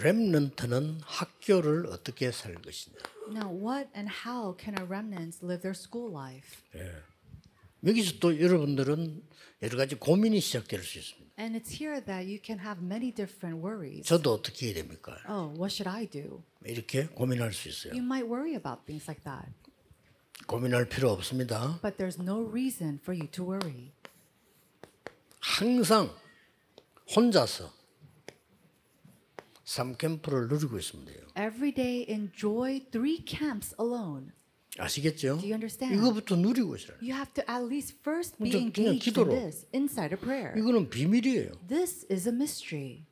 렘넌트는 학교를 어떻게 살 것이냐. Now, what and how can our remnants live their school life? 여기서 또 여러분들은 여러 가지 고민이 시작될 수 있습니다. And it's here that you can have many different worries. 저도 어떻게 해야 됩니까? Oh, what should I do? 이렇게 고민할 수 있어요. You might worry about things like that. 고민할 필요 없습니다. But there's no reason for you to worry. 항상 혼자서 삼캠프를 누리고 있습니다. Every day enjoy 3 camps alone. 아시겠죠? Do you understand? 이거부터 누리고 있어요. You have to at least first be 그냥 engaged in 기도로. this inside of prayer. 이거는 비밀이에요. This is a mystery.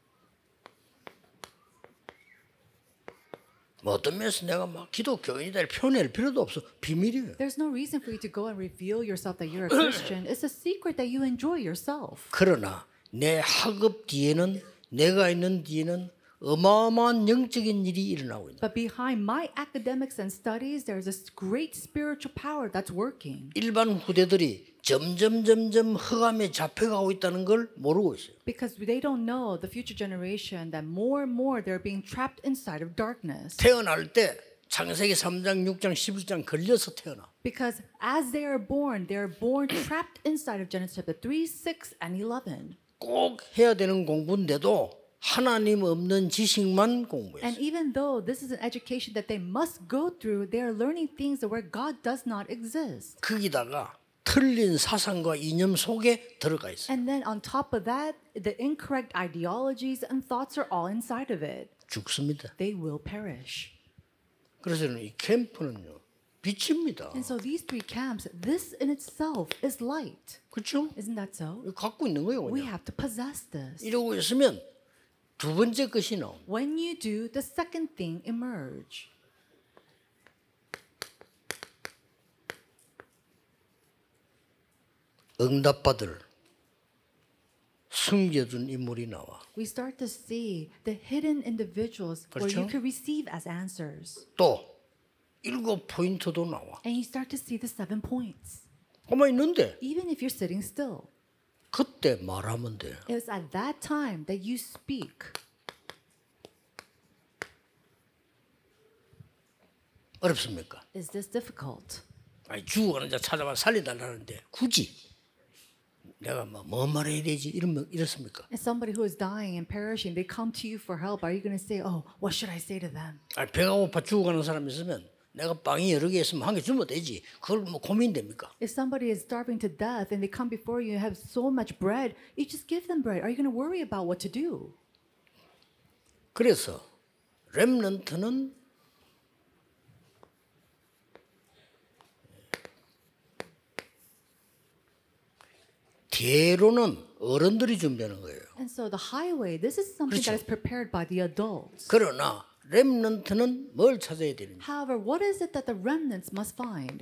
뭐 어떤 면에서 내가 막 기독교인이다 표현할 필요도 없어. 비밀이에요. There's no reason for you to go and reveal yourself that you're a Christian. It's a secret that you enjoy yourself. 그러나 내 학업 뒤에는 내가 있는 뒤에는 어마어마한 영적인 일이 일어나고 있다. But behind my academics and studies, there's this great spiritual power that's working. 일반 후대들이 점점 흑암에 잡혀가고 있다는 걸 모르고 있어요. Because they don't know the future generation that more and more they're being trapped inside of darkness. 태어날 때 창세기 3장, 6장, 11장 걸려서 태어나. Because as they are born trapped inside of Genesis chapter 3, 6, and 11. 꼭 해야 되는 공부인데도 하나님 없는 지식만 공부했어요. And even though this is an education that they must go through, they are learning things where God does not exist. 거기다가 틀린 사상과 이념 속에 들어가 있어요. And then on top of that, the incorrect ideologies and thoughts are all inside of it. 죽습니다. They will perish. 그래서 이 캠프는요 빛입니다. And so these 3 camps, this in itself is light. 그렇죠? Isn't that so? 이거 갖고 있는 거예요. We 그냥. have to possess this. 이러고 있으면 두 번째 것이 나옵니다. When you do, the second thing emerge. 응답받을 숨겨둔 인물이 나와. We start to see the hidden individuals where 그렇죠? you could receive as answers. 또 7포인트도 나와. And you start to see the 7 points. 가만히 있는데 Even if you're sitting still. 그때 말하면 돼요. It's at that time that you speak. 어렵습니까? Is this difficult? 아니 죽어가는 자 찾아와 살려달라는데 굳이 내가 뭐 말해야 되지 이렇습니까? As somebody who is dying and perishing, they come to you for help. Are you going to say, "Oh, what should I say to them?" 아니 배가 고파 죽어가는 사람이 있으면 내가 빵이 여러 개 있으면 한 개 주면 되지. 그걸 뭐 고민됩니까? If somebody is starving to death and they come before you and have so much bread, you just give them bread. Are you going to worry about what to do? 그래서 렘넌트는 대로는 어른들이 준비하는 거예요. And so the highway, this is something that is prepared by the adults. 그러나 렘넌트는 뭘 찾아야 되는지. However, what is it that the remnants must find?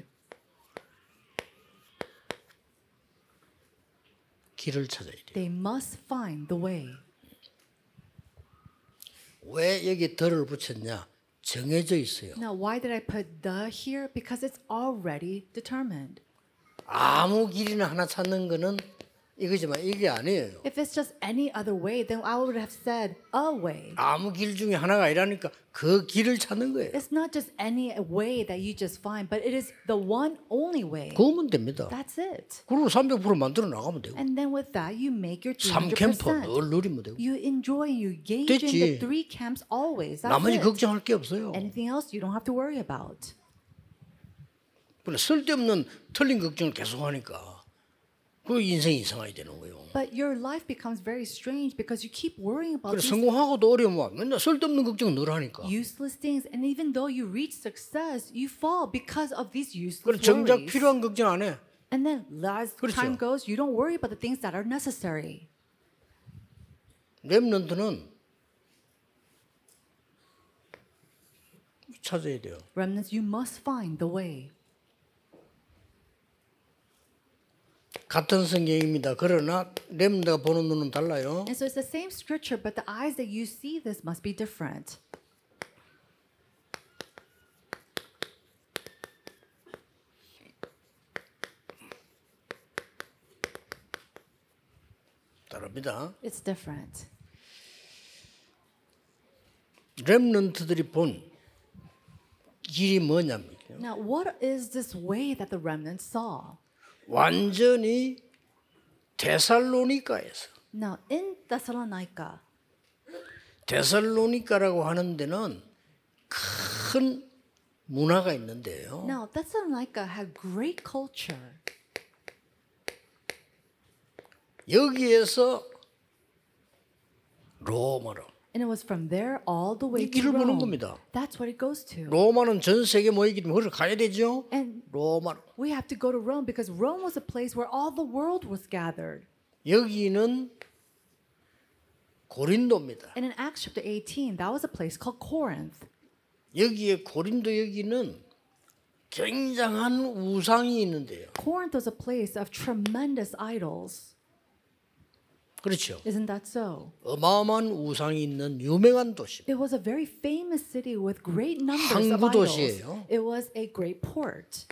길을 찾아야 돼요. They must find the way. 왜 여기 덜을 붙였냐? 정해져 있어요. Now, why did I put the here? Because it's already determined. 아무 길이나 하나 찾는 거는 이거지만 이게 아니에요. If it's just any other way, then I would have said a way. 아무 길 중에 하나가 아니라니까 그 길을 찾는 거예요. It's not just any way that you just find, but it is the one only way. 그거면 됩니다. That's it. 그리고 300% 만들어 나가면 되고. And then with that, you make your 3캠프 200%. 늘 누리면 되고. You enjoy, you gauge in 됐지. the 3 camps always. That's 나머지 it. 걱정할 게 없어요. Anything else you don't have to worry about. 그래 쓸데없는 틀린 걱정을 계속하니까 그 인생이 이상하게 되는 거예요. But your life becomes very strange because you keep worrying about 그래 these 성공하고도 어려우면 맨날 쓸데없는 걱정 늘 하니까. useless things. And even though you reach success, you fall because of these 그래 useless 정작 worries. 필요한 걱정 안 해. And then as 그렇죠. time goes, you don't worry about the things that are necessary. 렘넌트는 찾아야 돼요. Remnants, you must find the way. 같은 성경입니다. 그러나 렘넌트가 보는 눈은 달라요. And so it's the same scripture, but the eyes that you see this must be different. 다릅니다. It's different. 렘넌트들이 본 길이 뭐냐면 Now, what is this way that the remnant saw? 완전히 데살로니가에서 Now, in Thessalonica, 데살로니가라고 하는 데는 큰 문화가 있는데요. now Thessalonica had great culture. 여기에서 로마로 And it was from there all the way 이 to 길을 보는 Rome. 겁니다. That's what it goes to. 로마는 전 세계 모이기 때문에 거기를 가야 되죠. And 로마로. we have to go to Rome because Rome was a place where all the world was gathered. 여기는 고린도입니다. And in Acts chapter 18, that was a place called Corinth. 여기에 고린도 여기는 굉장한 우상이 있는데요. Corinth was a place of tremendous idols. 그렇죠. Isn't that so? 어마어마한 우상이 있는 유명한 도시입니다. It was a very famous city with great numbers of 항구 idols. 도시예요. It was a great port.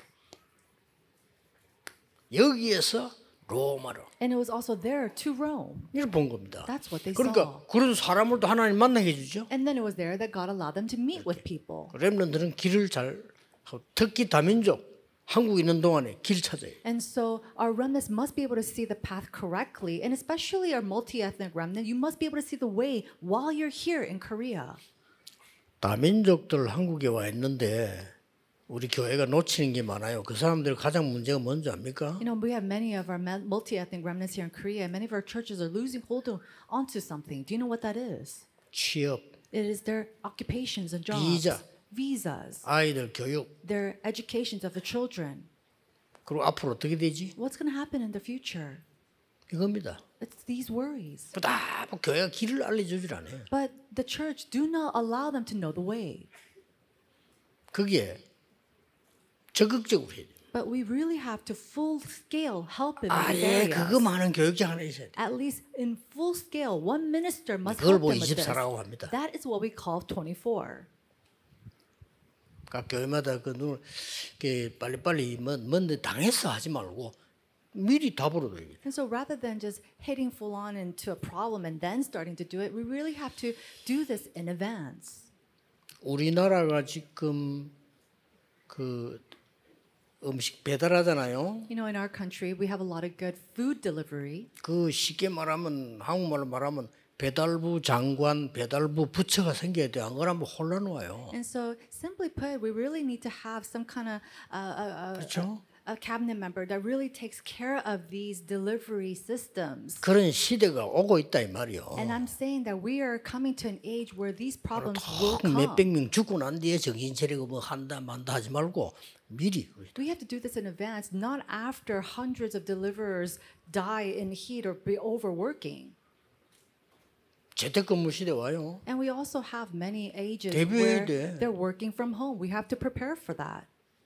여기에서 로마로 And it was also there to Rome. 이걸 본 겁니다. That's what they 그러니까 saw. 그런 사람을 또 하나님 만나게 해주죠. And then it was there that God allowed them to meet with people. 렘넌트는 길을 잘 하고 특히 다민족 한국에 있는 동안에 길 찾아요. And so our remnants must be able to see the path correctly. And especially our multi-ethnic remnant, you must be able to see the way while you're here in Korea. 다민족들 한국에 와 있는데 우리 교회가 놓치는 게 많아요. 그 사람들 가장 문제가 뭔지 압니까? You know, we have many of our multi-ethnic remnants here in Korea. Many of our churches are losing hold onto something. Do you know what that is? 취업, It is their occupations and jobs. 비자. Visas. 아이들 교육. Their educations of the children. 그리고 앞으로 어떻게 되지? What's going to happen in the future? 이겁니다. It's these worries. 다 교회가 길을 알려주질 않아요. But the church do not allow them to know the way. 그게 적극적으로 해야 돼요. But we really have to full scale help in these 아예 areas. 그거 많은 교육자 하나 있어야 돼요. At least in full scale, one minister must 그걸 help 보고 them with this. 24라고 합니다. That is what we call 24. 각 교회마다 그 눈을 빨리빨리 뭔데 당했어 하지 말고 미리 답으로 드려요. And so rather than just hitting full on into a problem and then starting to do it, we really have to do this in advance. 우리나라가 지금 그 음식 배달하잖아요. You know, in our country, we have a lot of good food delivery. 그 쉽게 말하면 한국말로 말하면 배달부 장관, 배달부 부처가 생겨야 돼. 안 그러면 혼란 와요. And so, simply put, we really need to have some kind of 그렇죠? a cabinet member that really takes care of these delivery systems. 그런 시대가 오고 있다 이 말이요. And I'm saying that we are coming to an age where these problems will come. 몇백 명 죽고 난 뒤에 정신 차리고 뭐 한다 만다 하지 말고 미리. We have to do this in advance, not after hundreds of deliverers die in heat or be overworking. 재택근무 시대 와요. And we also have many ages 대비해야 where 돼. they're working from home. We have to prepare for that.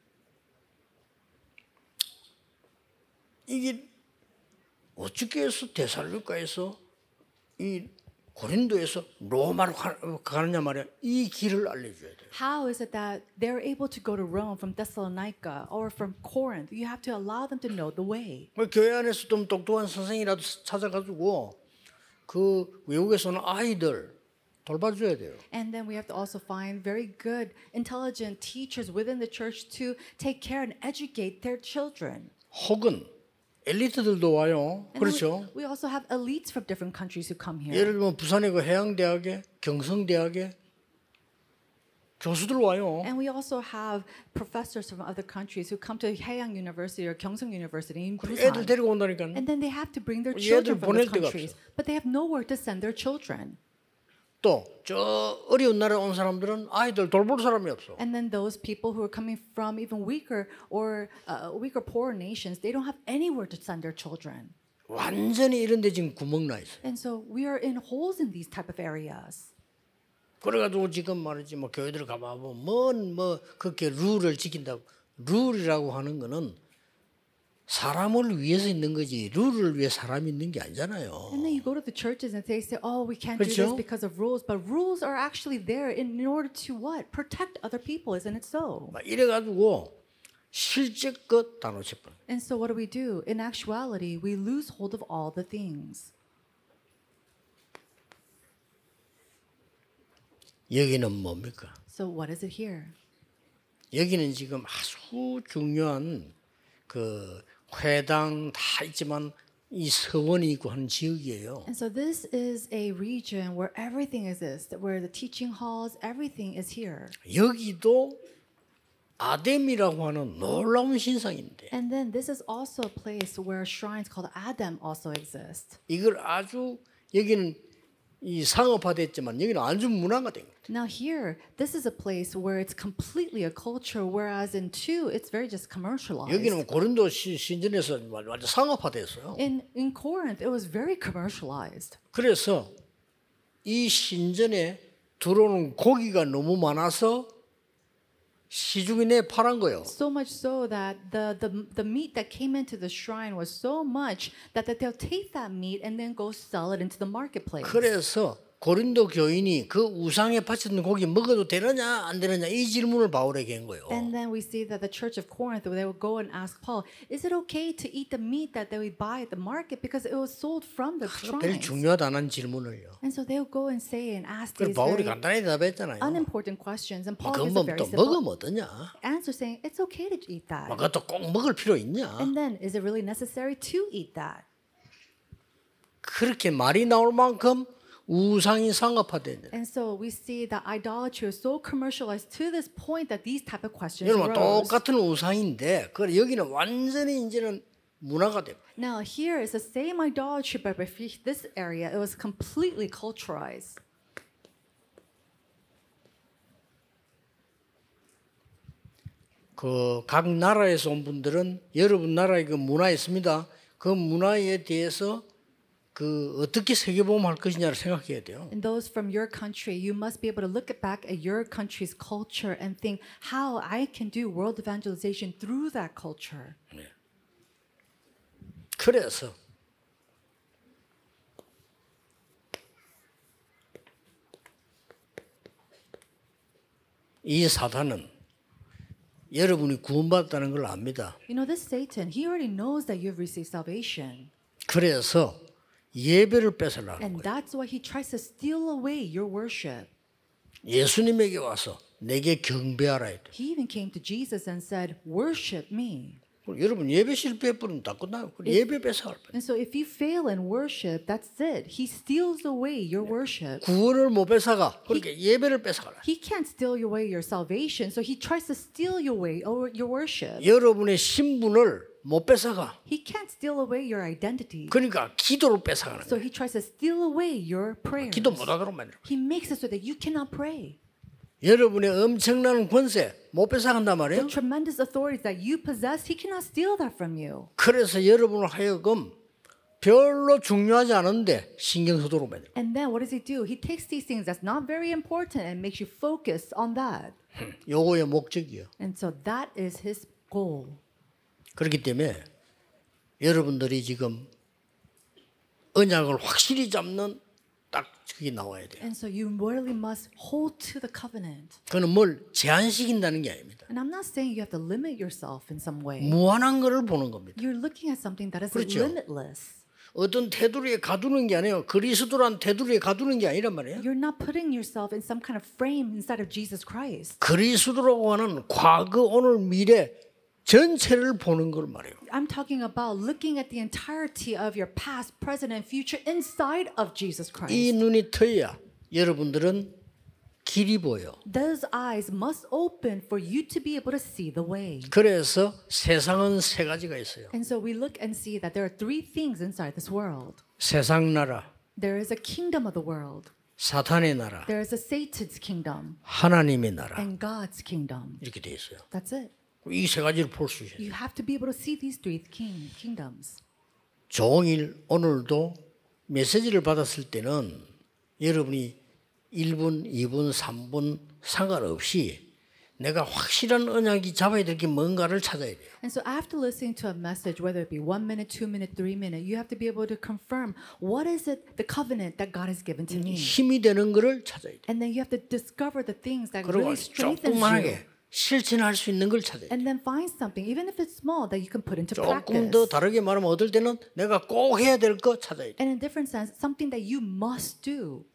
이게 어떻게 해서 데살로니가에서 이 고린도에서 로마로 가느냐 말이야. 이 길을 알려줘야 돼. How is it that they're able to go to Rome from Thessalonica or from Corinth? You have to allow them to know the way. 교회 안에서 좀 똑똑한 선생이라도 찾아가지고 그 외국에서 오는 아이들 돌봐줘야 돼요. And then we have to also find very good, intelligent teachers within the church to take care and educate their children. 혹은 엘리트들도 와요. And 그렇죠? we also have elites from different countries who come here. 예를 들면 부산의 그 해양대학에 경성대학에 교수들 와요. And we also have professors from other countries who come to Haeyang University or Gyeongsung University in 애들 Busan. 데리고 온다니까. And then they have to bring their 얘들 children from those 보낼 데가 countries. But they have nowhere to send their children. 또 저 어려운 나라에 온 사람들은 아이들 돌볼 사람이 없어. And then those people who are coming from even weaker or weaker, poorer nations, they don't have anywhere to send their children. 완전히 이런 데 지금 구멍 나 있어요. And so we are in holes in these type of areas. 그래가지고 지금 말이지 뭐 교회들 가봐보면 뭐 그렇게 룰을 지킨다고 룰이라고 하는 거는 사람을 위해서 있는 거지 룰을 위해 사람이 있는 게 아니잖아요. And then you go to the churches and they say, oh, we can't do this 그렇죠? because of rules. But rules are actually there in order to what? Protect other people, isn't it so? 막 이래가지고 실제껏 다 놓쳐버려. And so what do? In actuality, we lose hold of all the things. 여기는 뭡니까? So what is it here? 여기는 지금 아주 중요한 그 회당 다 있지만 이 서원이 있고 하는 지역이에요. And so this is a region where everything exists, where the teaching halls, everything is here. 여기도 아뎀이라고 하는 놀라운 신상인데 And then this is also a place where shrines called Adam also exist. 이걸 아주 여기는 이 상업화됐지만 여기는 아주 문화가 된 거예요. Now here, this is a place where it's completely a culture, whereas in 2, it's very just commercialized. 여기는 고린도 신전에서 완전 상업화됐어요. In Corinth, it was very commercialized. 그래서 이 신전에 들어오는 고기가 너무 많아서 시중에 내 팔은 거예요. So much so that the meat that came into the shrine was so much that they'll take that meat and then go sell it into the marketplace. 그래서 고린도 교인이 그 우상에 바쳤던 고기 먹어도 되느냐 안 되느냐 이 질문을 바울에게 한 거예요. And then we see that the church of Corinth, they would go and ask Paul, is it okay to eat the meat that we buy at the market because it was sold from the 별 shrines? 중요하다는 질문을요. And so they'll go and say and ask 그래서 these 바울이 very 간단히 대답했잖아요. unimportant questions. And Paul gives 그건 a very 또 simple 먹으면 어떠냐? answer saying, it's okay to eat that. 그것도 꼭 먹을 필요 있냐? And then, is it really necessary to eat that? 그렇게 말이 나올 만큼 우상이 상업화됐네. And so we see that idolatry is so commercialized to this point that these type of questions 여러분 arose. 똑같은 우상인데 그 여기는 완전히 이제는 문화가 됐고. Now here is the same idolatry, but this area it was completely culturalized. 그 각 나라에서 온 분들은 여러분 나라의 그 문화에 있습니다. 그 문화에 대해서 그 어떻게 세계보험할 것이냐를 생각해야 돼요. And those from your country, you must be able to look back at your country's culture and think how I can do world evangelization through that culture. 그래서 이 사단은 여러분이 구원받았다는 걸 압니다. You know, this Satan, he already knows that you've received salvation. 그래서 예배를 뺏으려는 And 거예요. that's why he tries to steal away your worship. 예수님에게 와서 내게 경배하라 했대. He even came to Jesus and said, worship me. 여러분 예배 실패해버리면 다 끝나요. 예배 뺏어갈 거예요. And so if you fail in worship, that's it. He steals away your worship. 구원을 못 뺏어가. 그러니까 예배를 뺏어가라. He can't steal away your salvation, so he tries to steal away your worship. 여러분의 신분을 못 뺏어가. He can't steal away your identity. 그러니까 기도를 뺏어가는 So 거예요. he tries to steal away your prayers. 기도 못하도록 만들어. He makes it so that you cannot pray. 여러분의 엄청난 권세 못 뺏어간단 말이에요. The tremendous authorities that you possess, he cannot steal that from you. 그래서 여러분을 하여금 별로 중요하지 않은데 신경 쓰도록 만들어. And then what does he do? He takes these things that's not very important and makes you focus on that. 요거의 목적이요. And so that is his goal. 그렇기 때문에 여러분들이 지금 언약을 확실히 잡는 딱 그게 나와야 돼요. And so you really must hold to the covenant. 그는 뭘 제한시킨다는 게 아닙니다. And I'm not saying you have to limit yourself in some way. 무한한 것을 보는 겁니다. You're looking at something that is 그렇죠. limitless. 어떤 테두리에 가두는 게 아니에요. 그리스도란 테두리에 가두는 게 아니란 말이에요. You're not putting yourself in some kind of frame inside of Jesus Christ. 그리스도라고 하는 과거, 오늘, 미래 전체를 보는 걸 말해요. I'm talking about looking at the entirety of your past, present, and future inside of Jesus 이 Christ. 눈이 트여야 여러분들은 길이 보여. Those eyes must open for you to be able to see the way. 그래서 세상은 세 가지가 있어요. And so we look and see that there are three things inside this world. 세상 나라, There is a kingdom of the world. 사탄의 나라, There is a Satan's kingdom 하나님의 나라 and God's kingdom. 이렇게 돼 있어요. That's it. 이 세 가지를 볼 수 있어요. You have to be able to see these three kingdoms. 종일 오늘도 메시지를 받았을 때는 여러분이 1분, 2분, 3분 상관없이 내가 확실한 언약이 잡아야 될 게 뭔가를 찾아야 돼요. And so after listening to a message, whether it be 1 minute, 2 minute, 3 minute, you have to be able to confirm what is it, the covenant that God has given to me. 힘이 되는 거를 찾아야 돼요. And then you have to discover the things that 그리고 really strengthens you. 조그만하게 실천할 수 있는 걸 찾아야 돼요. And then find something, even if it's small, that you can put into 조금 practice. 더 다르게 말하면 어떨 때는 내가 꼭 해야 될 거 찾아야 돼요. And in a different sense, something that you must do.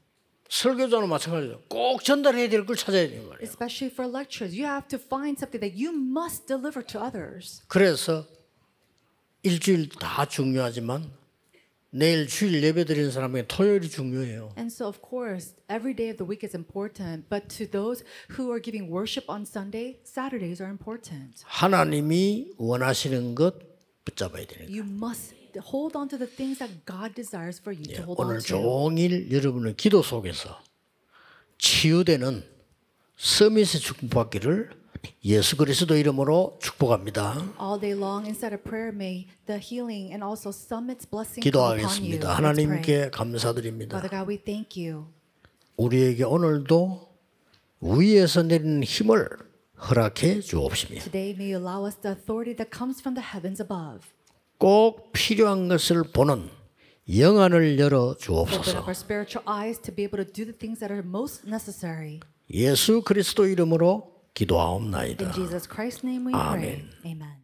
설교자는 마찬가지죠. 꼭 전달해야 될 걸 찾아야 되는 말이에요. Especially for lectures, you have to find something that you must deliver to others. 그래서 일주일 다 중요하지만 내일 주일 예배 드리는 사람에게 토요일이 중요해요. And so, of course, every day of the week is important. But to those who are giving worship on Sunday, Saturdays are important. 하나님이 원하시는 것 붙잡아야 되는 거예요. You must hold on to the things that God desires for you to hold 오늘 on to. 종일 여러분의 기도 속에서 치유되는 서밋의 축복받기를 예수 그리스도 이름으로 축복합니다. All day long, inside of prayer, may the healing and also summit's blessing come upon you. 기도하겠습니다. Let's pray. 하나님께 감사드립니다. Father God, we thank you. 우리에게 오늘도 위에서 내리는 힘을 허락해 주옵시며 Today, may you allow us the authority that comes from the heavens above. 꼭 필요한 것을 보는 영안을 열어 Open up 주옵소서. our spiritual eyes to be able to do the things that are most necessary. 예수 그리스도 이름으로 기도하옵나이다. In Jesus Christ's name we pray. Amen.